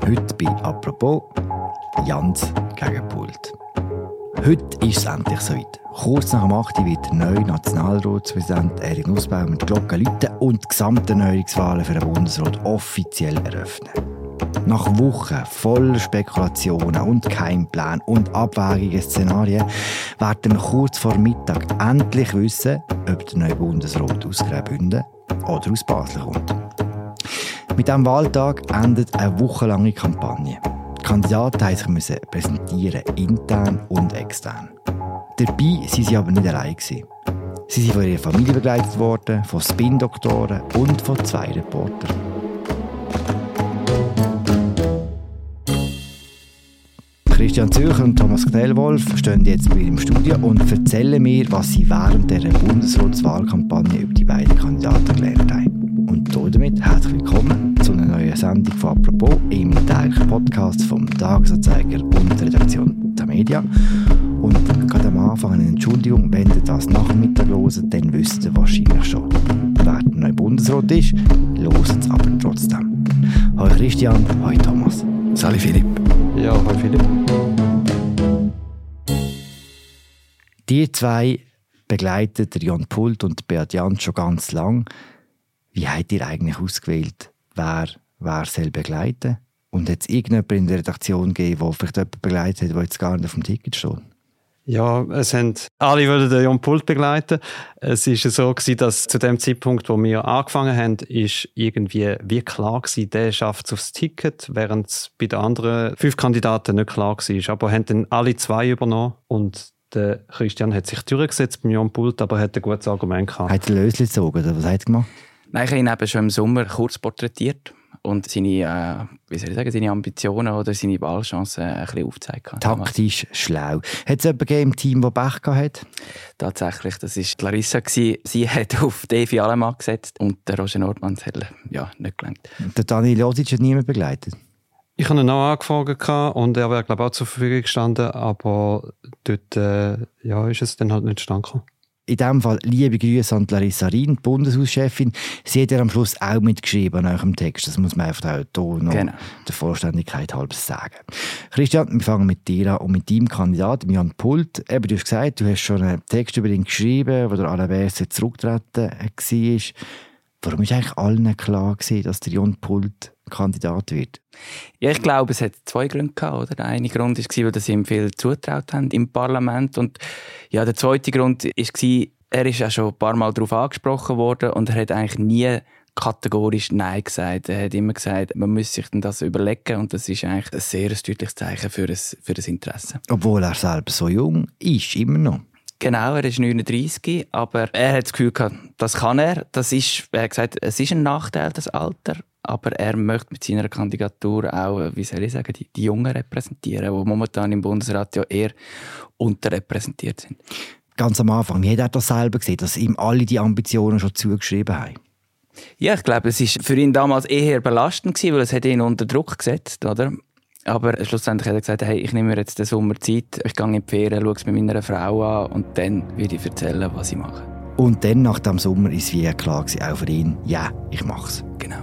Heute bei «Apropos» Jans gegen Pult. Heute ist es endlich soweit. Kurz nach dem 8. wird der neue Nationalratspräsident Erik Nussbaum mit Glocken läuten und die gesamten Erneuerungswahlen für den Bundesrat offiziell eröffnen. Nach Wochen voller Spekulationen und Geheimplänen und abwägigen Szenarien werden wir kurz vor Mittag endlich wissen, ob der neue Bundesrat aus Graubünden oder aus Basel kommt. Mit diesem Wahltag endet eine wochenlange Kampagne. Die Kandidaten mussten sich präsentieren, intern und extern. Dabei waren sie aber nicht allein. Sie sind von ihrer Familie begleitet worden, von Spin-Doktoren und von 2 Reportern. Christian Zürcher und Thomas Knellwolf stehen jetzt bei mir im Studio und erzählen mir, was sie während der Bundesratswahlkampagne über die beiden Kandidaten gelernt haben. Und damit herzlich willkommen zu einer neuen Sendung von «Apropos» im täglichen Podcast vom Tagesanzeiger und der Redaktion der Media. Und gerade am Anfang eine Entschuldigung, wenn ihr das nach dem Mittag hört, dann wisst ihr wahrscheinlich schon, wer der neue Bundesrat ist. Hört es aber trotzdem. Hallo Christian, hallo Thomas. Salut Philipp. Ja, hallo Philipp. Die 2 begleiten der Jan Pult und Beat Jans schon ganz lang. Wie habt ihr eigentlich ausgewählt, wer soll begleiten? Und hat es irgendjemand in der Redaktion gegeben, der vielleicht jemanden begleitet hat, der jetzt gar nicht auf dem Ticket steht? Ja, alle wollten den Jan Pult begleiten. Es war so, dass zu dem Zeitpunkt, wo wir angefangen haben, ist irgendwie wie klar gewesen, der schafft es aufs Ticket, während es bei den anderen 5 Kandidaten nicht klar war. Aber haben dann alle 2 übernommen und der Christian hat sich durchgesetzt beim Jan Pult, aber hat ein gutes Argument gehabt. Hat er Lösli gezogen oder was hat er gemacht? Nein, ich habe ihn eben schon im Sommer kurz porträtiert und seine Ambitionen oder seine Wahlchancen ein bisschen aufgezeigt. Taktisch schlau. Hat es jemanden im Team, der Pech hatte? Tatsächlich, das war Larissa. Sie hat auf Devi Alemann gesetzt und der Roger Nordmann hat nicht gelangt. Der Daniel Josic hat niemand begleitet? Ich habe ihn auch angefragt und er wäre, glaube ich, auch zur Verfügung gestanden, aber dort ist es dann halt nicht zustande gekommen. In diesem Fall liebe Grüße an Larissa Rien, die Bundeshauschefin. Sie hat ja am Schluss auch mitgeschrieben an eurem Text. Das muss man einfach auch hier noch der Vollständigkeit halber sagen. Christian, wir fangen mit dir an und mit deinem Kandidaten, Jan Pult. Du hast gesagt, du hast schon einen Text über ihn geschrieben, wo der Alain Berset zurückgetreten war. Warum ist eigentlich allen klar gewesen, dass der Jan Pult Kandidat wird? Ja, ich glaube, es hat 2 Gründe gehabt. Oder? Der eine Grund war, dass sie ihm viel zugetraut haben im Parlament. Und ja, der zweite Grund war, er ist ja schon ein paar Mal darauf angesprochen worden und er hat eigentlich nie kategorisch Nein gesagt. Er hat immer gesagt, man müsse sich das überlegen und das ist eigentlich ein sehr deutliches Zeichen für ein Interesse. Obwohl er selber so jung ist, immer noch. Genau, er ist 39, aber er hat das Gefühl gehabt, das kann er. Er hat gesagt, es ist ein Nachteil, das Alter, aber er möchte mit seiner Kandidatur auch, die Jungen repräsentieren, die momentan im Bundesrat ja eher unterrepräsentiert sind. Ganz am Anfang, wie hat er das selber gesehen, dass ihm alle die Ambitionen schon zugeschrieben haben? Ja, ich glaube, es war für ihn damals eher belastend gewesen, weil es hat ihn unter Druck gesetzt, oder? Aber schlussendlich hat er gesagt, hey, ich nehme mir jetzt den Sommer Zeit, ich gehe in die Ferien, schaue es mit meiner Frau an und dann würde ich erzählen, was ich mache. Und dann, nach dem Sommer, ist es wie klar gewesen, auch für ihn, ja, ich mache es. Genau.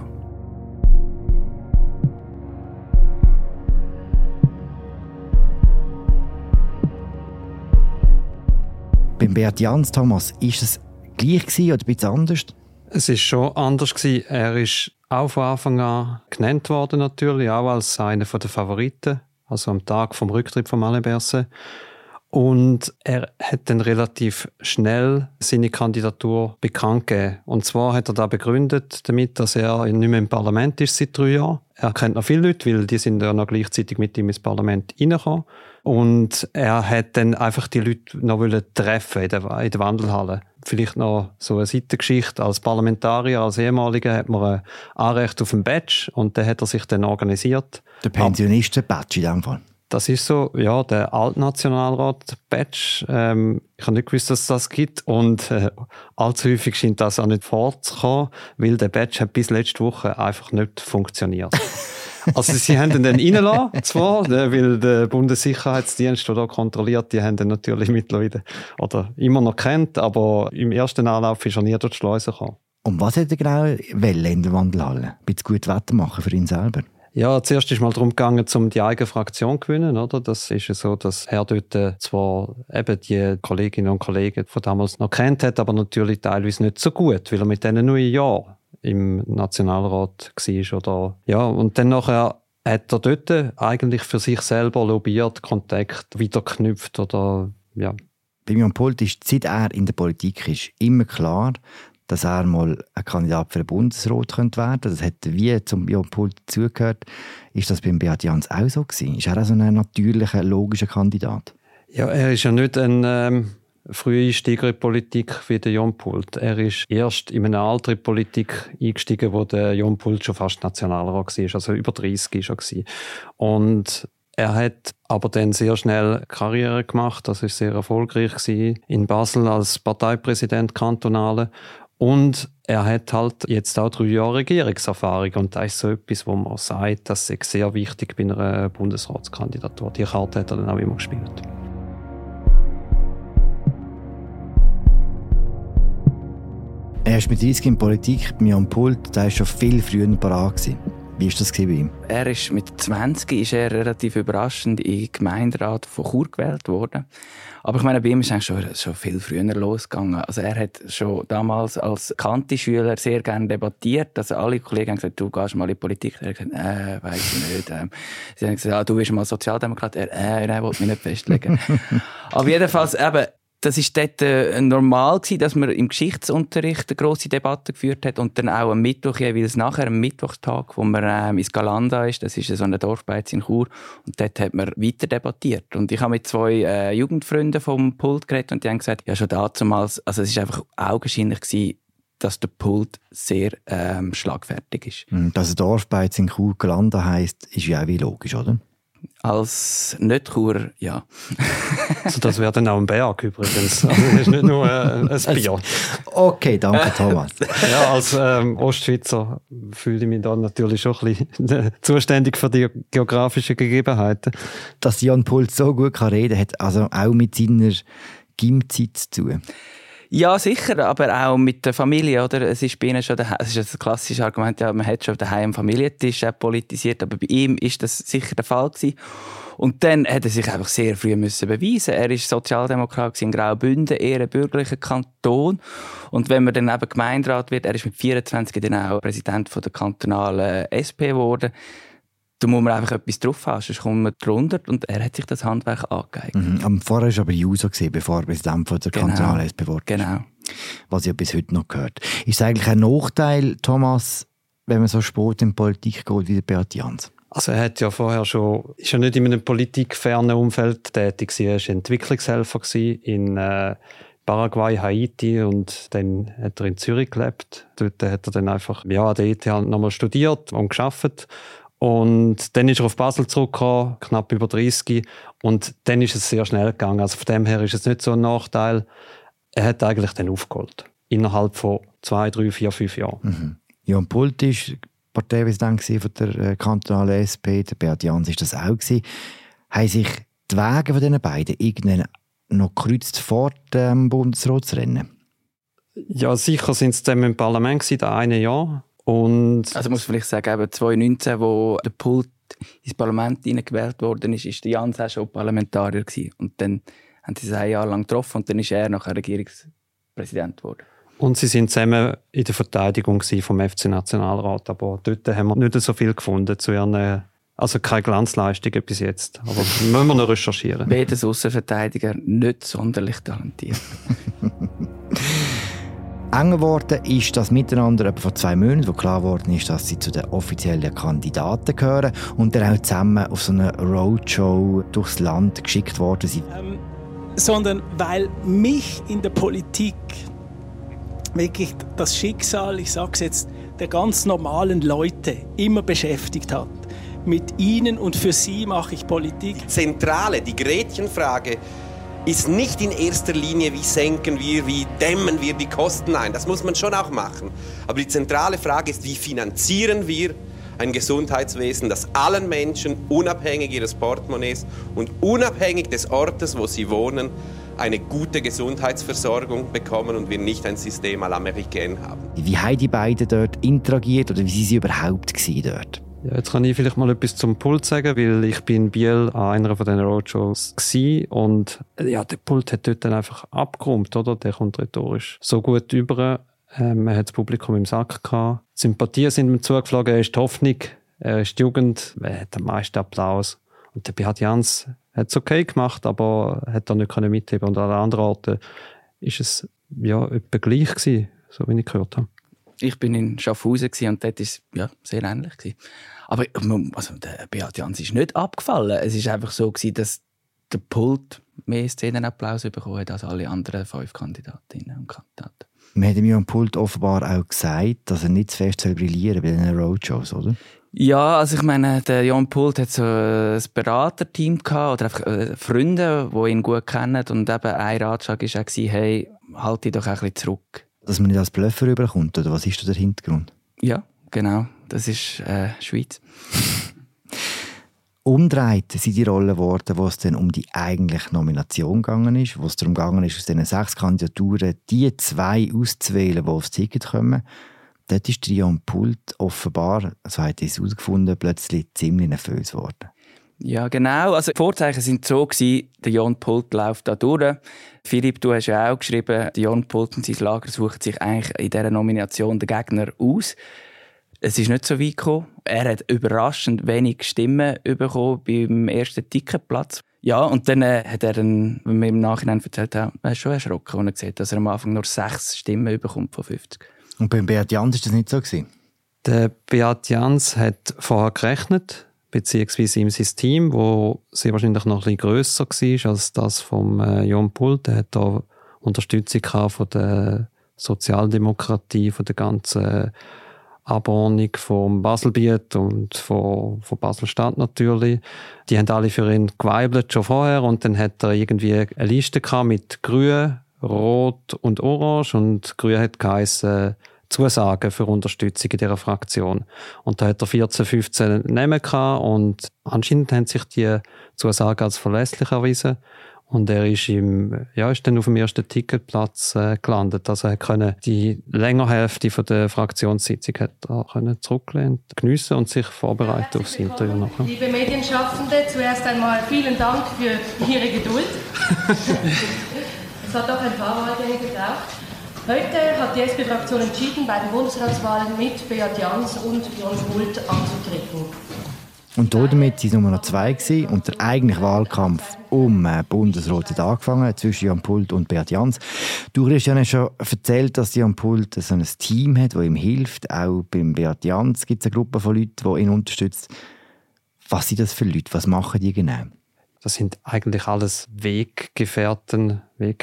Beim Beat Jans, Thomas, ist es gleich gewesen oder ein bisschen anders? Es war schon anders gewesen. Er ist auch von Anfang an genannt worden, natürlich, auch als einer der Favoriten, also am Tag vom Rücktritt von Alain Berset. Und er hat dann relativ schnell seine Kandidatur bekannt gegeben. Und zwar hat er das begründet damit, dass er nicht mehr im Parlament ist seit 3 Jahren. Er kennt noch viele Leute, weil die sind ja noch gleichzeitig mit ihm ins Parlament reingekommen. Und er hat dann einfach die Leute noch treffen in der Wandelhalle. Vielleicht noch so eine Seitengeschichte. Als Parlamentarier, als Ehemaliger hat man ein Anrecht auf einen Badge und den hat er sich dann organisiert. Der Pensionisten-Badge in diesem Fall? Das ist so, ja, der Altnationalrat-Badge. Ich habe nicht gewusst, dass es das gibt und allzu häufig scheint das auch nicht vorzukommen, weil der Badge hat bis letzte Woche einfach nicht funktioniert. Also sie haben ihn dann reingelassen, zwar, weil der Bundessicherheitsdienst, der da kontrolliert, die haben ihn natürlich mittlerweile oder immer noch kennt, aber im ersten Anlauf ist er nie durch die Schleuse gekommen. Und was hat er genau in der Wandelhalle? Ein bisschen gut Wetter machen für ihn selber? Ja, zuerst ist mal darum gegangen, um die eigene Fraktion zu gewinnen, oder? Das ist ja so, dass er dort zwar eben die Kolleginnen und Kollegen von damals noch kennt hat, aber natürlich teilweise nicht so gut, weil er mit denen nur ein Jahr im Nationalrat war. Oder, ja, und dann nachher hat er dort eigentlich für sich selber lobbyiert, Kontakt wieder geknüpft oder, ja. Bei Jan Pult ist, seit er in der Politik ist, immer klar, dass er mal ein Kandidat für den Bundesrat könnte werden. Das hat wie zum Jan Pult dazugehört. Ist das beim Beat Jans auch so gewesen? Ist er auch so ein natürlicher, logischer Kandidat? Ja, er ist ja nicht ein Früheinsteiger in die Politik wie der Jan Pult. Er ist erst in einem Alter in die Politik eingestiegen, wo der Jan Pult schon fast Nationalrat war, also über 30 war. Und er hat aber dann sehr schnell Karriere gemacht, das war sehr erfolgreich gewesen, in Basel als Parteipräsident kantonale. Und er hat halt jetzt auch 3 Jahre Regierungserfahrung. Und das ist so etwas, wo man sagt, das ist sehr wichtig bei einer Bundesratskandidatur. Die Karte hat er dann auch immer gespielt. Er ist mit 30 in Politik, Jan Pult, der war schon viel früher parat. Wie war das bei ihm? Er ist mit 20 ist er relativ überraschend in den Gemeinderat von Chur gewählt worden. Aber ich meine, bei ihm ist es schon viel früher losgegangen. Also er hat schon damals als Kanti-Schüler sehr gerne debattiert. Also alle Kollegen haben gesagt, du gehst mal in die Politik. Er hat gesagt, weiss ich nicht. Sie haben gesagt, du bist mal Sozialdemokrat. Er wollte mich nicht festlegen. Aber jedenfalls eben, das war dort normal gewesen, dass man im Geschichtsunterricht eine grosse Debatte geführt hat und dann auch am Mittwoch, jeweils nachher am Mittwochstag, wo man ins Galanda ist, das ist so eine Dorfbeiz in Chur, und dort hat man weiter debattiert. Und ich habe mit 2 Jugendfreunden vom Pult geredet und die haben gesagt, ja schon damals, also es war einfach augenscheinlich gewesen, dass der Pult sehr schlagfertig ist. Dass ein Dorfbeiz in Chur Galanda heisst, ist ja auch wie logisch, oder? Als Nicht-Churer, ja. Also das wäre dann auch ein Berg übrigens. Also das ist nicht nur ein Bier. Okay, danke Thomas. Ja, als Ostschweizer fühle ich mich da natürlich schon ein bisschen zuständig für die geografischen Gegebenheiten. Dass Jan Pult so gut reden kann, hat also auch mit seiner Gymzeit zu tun. Ja, sicher, aber auch mit der Familie, oder? Es ist bei ihnen schon es ist ein klassisches Argument, ja, man hat schon daheim am Familientisch politisiert, aber bei ihm ist das sicher der Fall gewesen. Und dann hat er sich einfach sehr früh müssen beweisen. Er ist Sozialdemokrat in Graubünden, eher ein bürgerlicher Kanton. Und wenn man dann eben Gemeinderat wird, er ist mit 24 dann auch Präsident von der kantonalen SP geworden. Da muss man einfach etwas drauf haben, sonst kommt man drunter, und er hat sich das Handwerk angeeignet. Vorher war aber Juso, bevor er Präsident von der kantonalen SP wurde. Genau. Was ich ja bis heute noch gehört. Ist es eigentlich ein Nachteil, Thomas, wenn man so spät in die Politik geht wie der Beat Jans? Also er hat ja vorher ist ja nicht in einem politikfernen Umfeld tätig gewesen. Er war Entwicklungshelfer in Paraguay, Haiti, und dann hat er in Zürich gelebt. Dort hat er dann einfach an der ETH nochmal studiert und gearbeitet. Und dann ist er auf Basel zurückgekommen, knapp über 30, und dann ist es sehr schnell gegangen. Also von dem her ist es nicht so ein Nachteil. Er hat eigentlich dann aufgeholt. Innerhalb von 2, 3, 4, 5 Jahren. Mhm. Jan Pult war Parteipräsident von der kantonalen SP, der Beat Jans war das auch. Haben sich die Wege von diesen beiden irgendwann noch gekreuzt vor dem Bundesratsrennen? Ja, sicher sind sie zusammen im Parlament gewesen, das eine Jahr. Und also muss vielleicht sagen, eben 2019, wo der Pult ins Parlament hineingewählt worden ist, der Jans auch schon Parlamentarier gewesen. Und dann haben sie sich 1 Jahr lang getroffen und dann ist er nachher Regierungspräsident geworden. Und sie sind zusammen in der Verteidigung vom FC Nationalrat, aber dort haben wir nicht so viel gefunden zu ihren, also keine Glanzleistung bis jetzt. Aber müssen wir noch recherchieren. Beides Aussenverteidiger nicht sonderlich talentiert. Enger geworden ist das Miteinander etwa vor 2 Monaten, wo klar geworden ist, dass sie zu den offiziellen Kandidaten gehören und dann auch zusammen auf so eine Roadshow durchs Land geschickt worden sind. Sondern weil mich in der Politik wirklich das Schicksal, ich sage es jetzt, der ganz normalen Leute immer beschäftigt hat. Mit ihnen und für sie mache ich Politik. Zentrale, die Gretchenfrage, ist nicht in erster Linie, wie senken wir, wie dämmen wir die Kosten ein. Das muss man schon auch machen. Aber die zentrale Frage ist, wie finanzieren wir ein Gesundheitswesen, das allen Menschen, unabhängig ihres Portemonnaies und unabhängig des Ortes, wo sie wohnen, eine gute Gesundheitsversorgung bekommen und wir nicht ein System à l'américaine haben. Wie haben die beiden dort interagiert oder wie waren sie überhaupt dort? Ja, jetzt kann ich vielleicht mal etwas zum Pult sagen, weil ich bin in Biel an einer von diesen Roadshows gsi und ja, der Pult hat dort dann einfach abgeräumt, oder? Der kommt rhetorisch so gut über. Man hat das Publikum im Sack gehabt. Die Sympathien sind ihm zugeflogen, er ist die Hoffnung, er ist die Jugend, er hat den meisten Applaus. Und der Beat Jans hat es okay gemacht, aber hat da nicht mitheben. Und an anderen Orten ist es ja etwa gleich gewesen, so wie ich gehört habe. Ich bin in Schaffhausen und dort war es ja, sehr ähnlich gewesen. Aber also, der Beat Jans ist nicht abgefallen. Es war einfach so gewesen, dass der Pult mehr Szenenapplaus bekommen hat als alle anderen 5 Kandidatinnen und Kandidaten. Man hat ihm ja am Pult offenbar auch gesagt, dass er nicht zu fest brillieren bei den Roadshows, oder? Ja, also ich meine, der Jan Pult hat so ein Beraterteam gehabt, oder einfach Freunde, die ihn gut kennen. Und eben ein Ratschlag war auch, hey, halt dich doch ein bisschen zurück. Dass man nicht als Bluffer rüberkommt, oder was ist da der Hintergrund? Ja, genau. Das ist Schweiz. Umdreht sind die Rollen geworden, wo es dann um die eigentliche Nomination gegangen ist, wo es darum gegangen ist, aus diesen 6 Kandidaturen die 2 auszuwählen, die aufs Ticket kommen. Dort ist Jan Pult offenbar, so hat er es herausgefunden, plötzlich ziemlich nervös geworden. Ja, genau. Also die Vorzeichen waren so gewesen, der Jan Pult läuft da durch. Philipp, du hast ja auch geschrieben, der Jan Pult und sein Lager sucht sich eigentlich in dieser Nomination den Gegner aus. Es ist nicht so weit gekommen. Er hat überraschend wenig Stimmen bekommen beim ersten Ticketplatz. Ja, und dann hat er dann, wenn wir im Nachhinein erzählt haben, er ist schon erschrocken, als er gesehen hat, dass er am Anfang nur 6 Stimmen bekommt von 50. Und beim Beat Jans war das nicht so gewesen? Der Beat Jans hat vorher gerechnet, beziehungsweise ihm sein Team, das sehr wahrscheinlich noch ein bisschen grösser war als das vom Jan Pult. Er hat da Unterstützung von der Sozialdemokratie, von der ganzen Abordnung vom Baselbiet und von Basel-Stadt natürlich. Die haben alle für ihn geweibelt schon vorher und dann hat er irgendwie eine Liste gehabt mit Grün, Rot und Orange und Grün hat geheissen Zusagen für Unterstützung in dieser Fraktion. Und da hat er 14, 15 Namen gehabt und anscheinend haben sich die Zusagen als verlässlich erwiesen. Und er ist dann auf dem ersten Ticketplatz gelandet. Also er konnte die längere Hälfte von der Fraktionssitzung zurücklehnen, geniessen und sich vorbereiten aufs Interview nachher. Liebe Medienschaffende, zuerst einmal vielen Dank für Ihre Geduld. Es hat doch ein paar Wahlgänge gebraucht. Heute hat die SP-Fraktion entschieden, bei den Bundesratswahlen mit Beat Jans und Jan Pult anzutreten. Und damit war Nummer 2 gewesen, und der eigentliche Wahlkampf um Bundesrat hat angefangen, zwischen Jan Pult und Beat Jans. Du hast ja schon erzählt, dass Jan Pult so ein Team hat, das ihm hilft. Auch beim Beat Jans gibt es eine Gruppe von Leuten, die ihn unterstützt. Was sind das für Leute? Was machen die genau? Das sind eigentlich alles Weggefährtinnen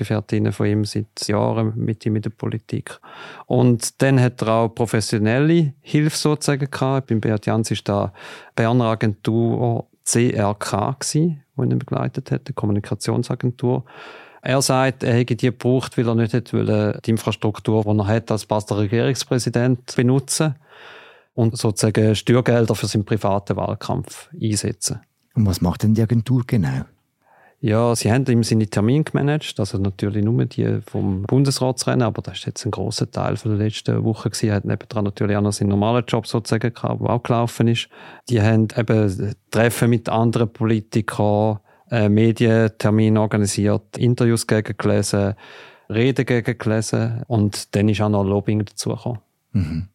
von ihm seit Jahren mit ihm in der Politik. Und dann hat er auch professionelle Hilfe sozusagen gehabt. Beim Beat Jans war da Berner Agentur CRK, die ihn begleitet hat, die Kommunikationsagentur. Er sagt, er hätte die gebraucht, weil er nicht hätte die Infrastruktur, die er hat, als Basler Regierungspräsident benutzen und sozusagen Steuergelder für seinen privaten Wahlkampf einsetzen. Und was macht denn die Agentur genau? Ja, sie haben ihm seine Termine gemanagt, also natürlich nur die vom Bundesratsrennen, aber das ist jetzt ein grosser Teil von der letzten Woche gewesen. Er hat nebendran natürlich auch noch seinen normalen Job sozusagen gehabt, der auch gelaufen ist. Die haben eben Treffen mit anderen Politikern, Medientermine organisiert, Interviews gegengelesen, Reden gegengelesen und dann ist auch noch Lobbying dazugekommen. Mhm.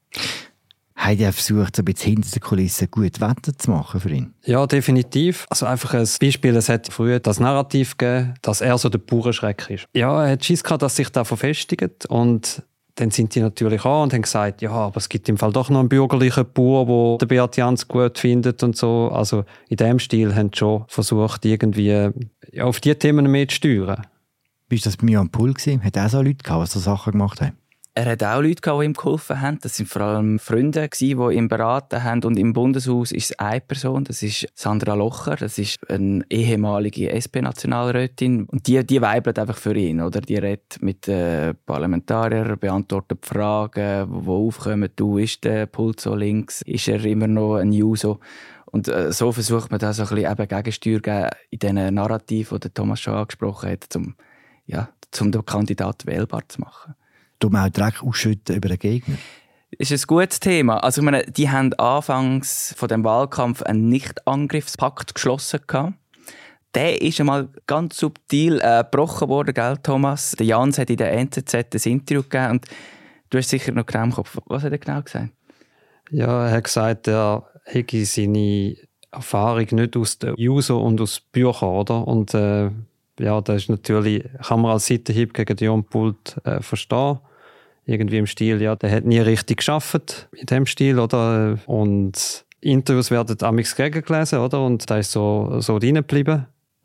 Haben die versucht, so ein bisschen hinter den Kulissen gut Wetter zu machen für ihn? Ja, definitiv. Also einfach ein Beispiel, es hat früher das Narrativ gegeben, dass er so der Bauernschreck ist. Ja, er hat Schiss gehabt, dass sich da verfestigt und dann sind die natürlich an und haben gesagt, ja, aber es gibt im Fall doch noch einen bürgerlichen Bauer, der Beat Jans gut findet und so. Also in diesem Stil haben sie schon versucht, irgendwie auf diese Themen mehr zu steuern. Wie war das bei Jan Pult? Hat er auch so Leute gehabt, die so Sachen gemacht haben? Er hat auch Leute gehabt, die ihm geholfen haben. Das sind vor allem Freunde, die ihm beraten haben. Und im Bundeshaus ist es eine Person, das ist Sandra Locher. Das ist eine ehemalige SP-Nationalrätin. Und die weibelt einfach für ihn. Oder? Die redet mit den Parlamentariern, beantwortet Fragen, die aufkommen. Du, ist der Pult so links? Ist er immer noch ein Juso? Und so versucht man da so ein bisschen eben Gegensteuer geben in diesen Narrativ, die Thomas schon angesprochen hat, um den Kandidaten wählbar zu machen. Du auch Dreck ausschütten über den Gegner? Ist ein gutes Thema. Also ich meine, die haben anfangs von dem Wahlkampf einen Nicht-Angriffspakt geschlossen gehabt. Der ist einmal ganz subtil gebrochen worden, gell, Thomas? Der Jans hat in der NZZ ein Interview gegeben und du hast sicher noch genau im Kopf. Was hat er genau gesagt? Ja, er hat gesagt, er hätte seine Erfahrung nicht aus der JUSO und aus Büchern, oder? Und ja, das ist natürlich, kann man als Seitenhieb gegen den Jon Pult verstehen. Irgendwie im Stil, ja, der hat nie richtig gearbeitet in dem Stil, oder? Und Interviews werden amigs gegengelesen, oder? Und da ist so drin geblieben.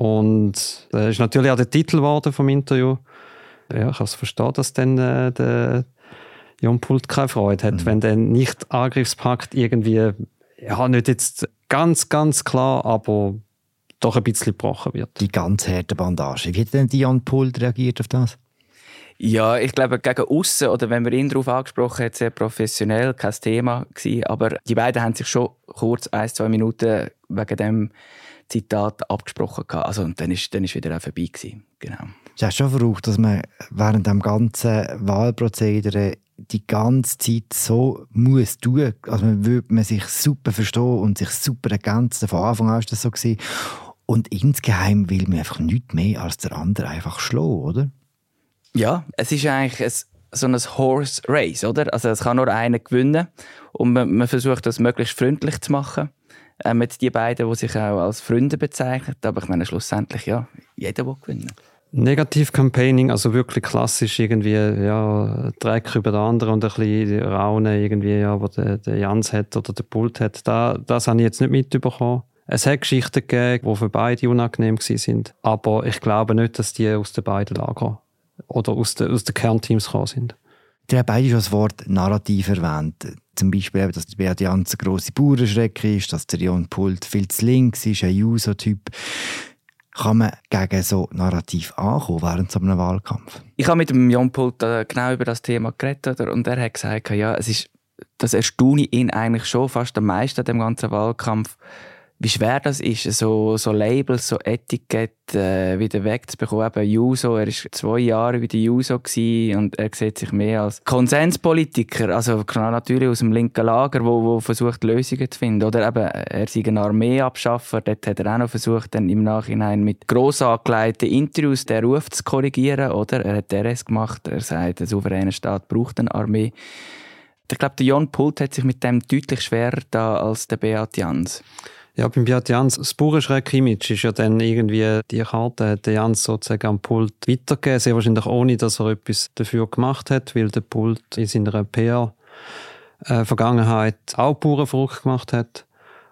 Und das ist natürlich auch der Titel geworden vom Interview. Ja, ich kann es verstehen, dass dann der Jon Pult keine Freude hat, wenn der Nicht-Angriffspakt irgendwie, ja, nicht jetzt ganz, ganz klar, aber doch ein bisschen gebrochen wird. Die ganz harte Bandage. Wie hat denn Jon Pult reagiert auf das? Ja, ich glaube, gegen aussen, oder wenn wir ihn darauf angesprochen haben, sehr professionell, kein Thema gewesen. Aber die beiden haben sich schon kurz 1-2 Minuten wegen dem Zitat abgesprochen gehabt. Also, und dann ist wieder auch vorbei gewesen. Genau. Es ist schon verrückt, dass man während dem ganzen Wahlprozedere die ganze Zeit so muss tun. Also man würde sich super verstehen und sich super ergänzen. Von Anfang an war das so gewesen. Und insgeheim will man einfach nichts mehr als der andere einfach schlagen, oder? Ja, es ist eigentlich so ein Horse Race, oder? Also es kann nur einer gewinnen und man versucht das möglichst freundlich zu machen mit den beiden, die sich auch als Freunde bezeichnen. Aber ich meine schlussendlich, ja, jeder will gewinnen. Negativ-Campaigning, also wirklich klassisch irgendwie, ja, Dreck über den anderen und ein bisschen Raunen irgendwie, ja, wo der Jans hat oder der Pult hat, das habe ich jetzt nicht mitbekommen. Es hat Geschichten gegeben, die für beide unangenehm waren, aber ich glaube nicht, dass die aus den beiden Lagern oder aus den Kernteams gekommen sind. Ihr habt beide schon das Wort Narrativ erwähnt. Zum Beispiel, dass der Beat Jans ein grosser Bauernschrecke ist, dass der Jon Pult viel zu links ist, ein Juso-Typ. Kann man gegen so Narrativ ankommen während so einem Wahlkampf? Ich habe mit dem Jon Pult genau über das Thema geredet und er hat gesagt, ja, das erstaune ihn eigentlich schon fast am meisten an dem ganzen Wahlkampf, wie schwer das ist, so Labels, so Etiketten wieder wegzubekommen. Eben Juso, er war 2 Jahre bei der Juso und er sieht sich mehr als Konsenspolitiker, also natürlich aus dem linken Lager, wo versucht Lösungen zu finden. Oder eben, er sei ein Armeeabschaffer, dort hat er auch noch versucht, dann im Nachhinein mit gross angelegten Interviews den Ruf zu korrigieren. Oder? Er hat RS gemacht, er sagt, der souveräne Staat braucht eine Armee. Ich glaube, der Jon Pult hat sich mit dem deutlich schwerer da als der Beat Jans. Ja, beim Beat Jans, das Bauernschreck-Image ist ja dann irgendwie, die Karte hat der Jans sozusagen am Pult weitergegeben, sehr wahrscheinlich ohne, dass er etwas dafür gemacht hat, weil der Pult in seiner PR-Vergangenheit auch Bauernverrückt gemacht hat.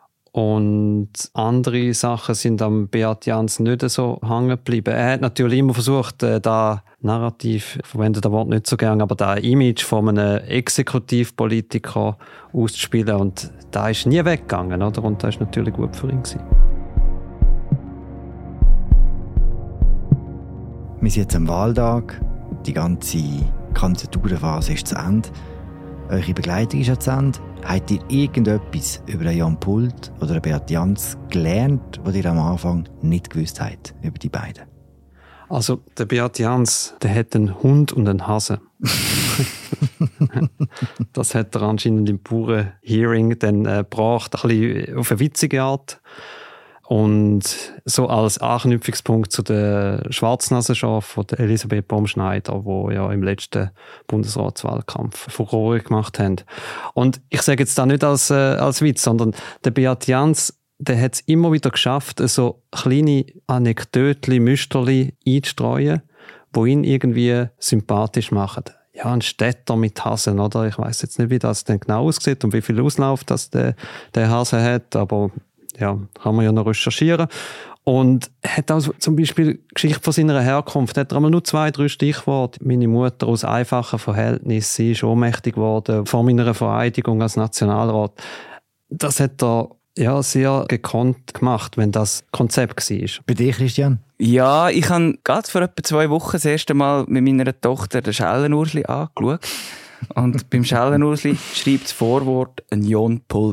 Und andere Sachen sind am Beat Jans nicht so hängen geblieben. Er hat natürlich immer versucht, da Narrativ, ich verwende das Wort nicht so gerne, aber da Image von einem Exekutivpolitiker auszuspielen. Und da ist nie weggegangen, oder? Und das war natürlich gut für ihn. Wir sind jetzt am Wahltag. Die ganze Kandidaturphase ist zu Ende. Eure Begleitung ist zu Ende. Habt ihr irgendetwas über den Jon Pult oder den Beat Jans gelernt, was ihr am Anfang nicht gewusst habt über die beiden? Also, der Beat Jans, der hat einen Hund und einen Hase. Das hat er anscheinend im puren Hearing dann gebracht, ein bisschen auf eine witzige Art. Und so als Anknüpfungspunkt zu der Schwarznasenschafe von Elisabeth Baumschneider, die ja im letzten Bundesratswahlkampf Furore gemacht haben. Und ich sage jetzt da nicht als Witz, sondern der Beat Jans, der hat es immer wieder geschafft, so kleine Anekdötchen, Müsterli einzustreuen, die ihn irgendwie sympathisch machen. Ja, ein Städter mit Hasen, oder? Ich weiss jetzt nicht, wie das denn genau aussieht und wie viel Auslauf das der Hase hat, aber ja, kann man ja noch recherchieren. Und er hat auch zum Beispiel die Geschichte von seiner Herkunft. Er hat einmal nur 2-3 Stichworte. Meine Mutter aus einfachen Verhältnissen, sie ist ohnmächtig geworden vor meiner Vereidigung als Nationalrat. Das hat er ja sehr gekonnt gemacht, wenn das Konzept war. Bei dir, Christian? Ja, ich habe gerade vor etwa 2 Wochen das erste Mal mit meiner Tochter den Schellenursli angeschaut. Und beim Schellenursli schreibt das Vorwort ein Jon Pult.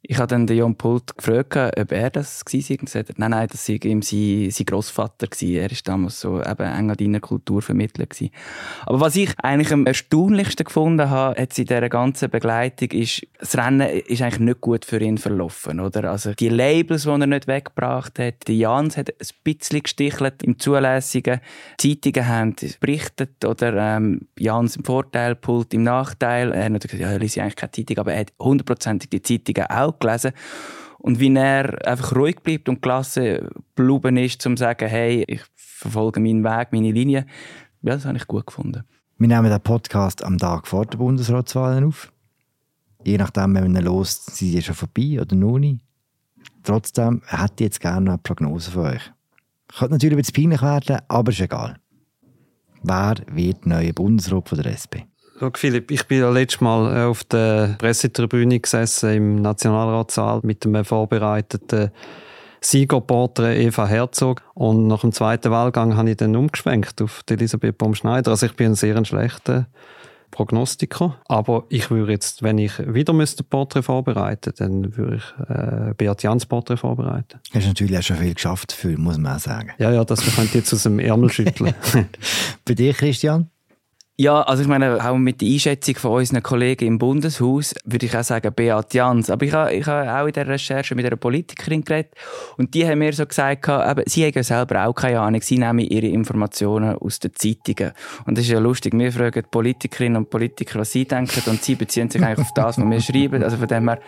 Ich habe dann den Jon Pult gefragt, ob er das war. Und er sagte, nein, das war ihm sein Grossvater. Er war damals so eben eng an deiner Kulturvermittler. Aber was ich eigentlich am erstaunlichsten gefunden habe, jetzt in dieser ganzen Begleitung, ist, das Rennen ist eigentlich nicht gut für ihn verlaufen. Oder? Also die Labels, die er nicht weggebracht hat, die Jans hat ein bisschen gestichelt im Zulässigen. Zeitungen haben berichtet, oder Jans im Vorteil, Pult im Nachteil. Er hat gesagt, er liest eigentlich keine Zeitung, aber er hat 100% die Zeitungen auch gelesen. Und wie er einfach ruhig bleibt und gelassen geblieben ist, um zu sagen, hey, ich verfolge meinen Weg, meine Linie, ja, das habe ich gut gefunden. Wir nehmen den Podcast am Tag vor der Bundesratswahlen auf. Je nachdem, wenn man ihn hört, sind sie schon vorbei oder noch nicht. Trotzdem hätte ich jetzt gerne noch eine Prognose von euch. Könnte natürlich ein bisschen peinlich werden, aber ist egal. Wer wird neuer Bundesrat von der SP? Schau, Philipp, ich bin ja letztes Mal auf der Pressetribüne gesessen im Nationalratssaal mit einem vorbereiteten Siegerporträt Eva Herzog. Und nach dem zweiten Wahlgang habe ich dann umgeschwenkt auf Elisabeth Baum-Schneider. Also ich bin ein sehr schlechter Prognostiker. Aber ich würde jetzt, wenn ich wieder ein Porträt vorbereiten müsste, dann würde ich Beat Jans Porträt vorbereiten. Du hast natürlich auch schon viel geschafft dafür, muss man auch sagen. Ja, das könnte ich jetzt aus dem Ärmel schütteln. Bei dir, Christian? Ja, also ich meine, auch mit der Einschätzung von unseren Kollegen im Bundeshaus würde ich auch sagen Beat Jans. Aber ich habe auch in der Recherche mit einer Politikerin geredet und die haben mir so gesagt, eben, sie haben ja selber auch keine Ahnung, sie nehmen ihre Informationen aus den Zeitungen. Und das ist ja lustig, wir fragen Politikerinnen und Politiker, was sie denken und sie beziehen sich eigentlich auf das, was wir schreiben. Also von dem her,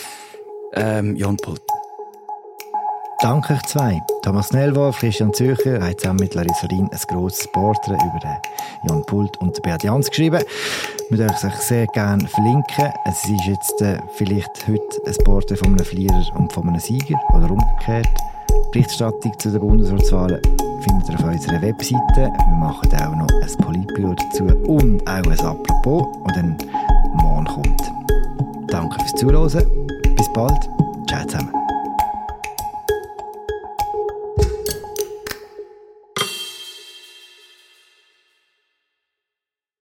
Jon Pult. Danke euch zwei. Thomas Nellwolf, Christian Zürcher haben zusammen mit Larissa Rien ein grosses Porträt über den Jon Pult und Beat Jans geschrieben. Wir dürfen euch sehr gerne verlinken. Es ist jetzt vielleicht heute ein Porträt von einem Verlierer und von einem Sieger oder umgekehrt. Die Berichterstattung zu den Bundesratswahlen findet ihr auf unserer Webseite. Wir machen auch noch ein Politbüro dazu und auch ein Apropos, das dann morgen kommt. Danke fürs Zuhören. Bis bald. Ciao zusammen.